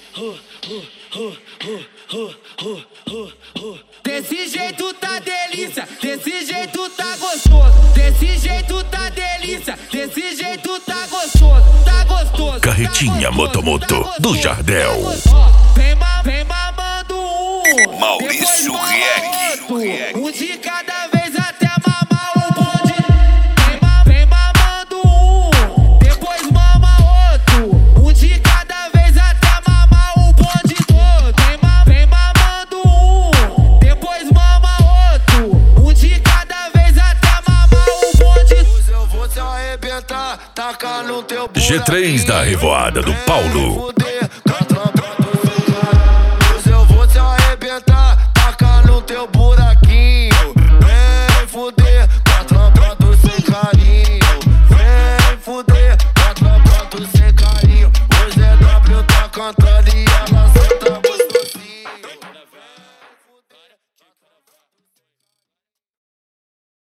Desse jeito tá delícia, desse jeito tá gostoso. Desse jeito tá delícia, desse jeito tá gostoso. Tá gostoso. Carretinha Motomoto do Jardel. Vem mamando um, Maurício Rieck. um de cada vez até mamar o bonde. Vem mamando um, depois mama outro. Um de cada vez até mamar o bonde todo. Vem mamando um, depois mama outro. Um de cada vez até mamar o bonde. Hoje eu vou te arrebentar, tacar no teu buraquinho. G3 da Revoada do Paulo. Hoje eu vou te arrebentar, tacar no teu buraquinho. Vem fuder, com a tropa do sem carinho. Vem fuder, com a tropa do sem carinho. Hoje é W tá cantando e ela sempre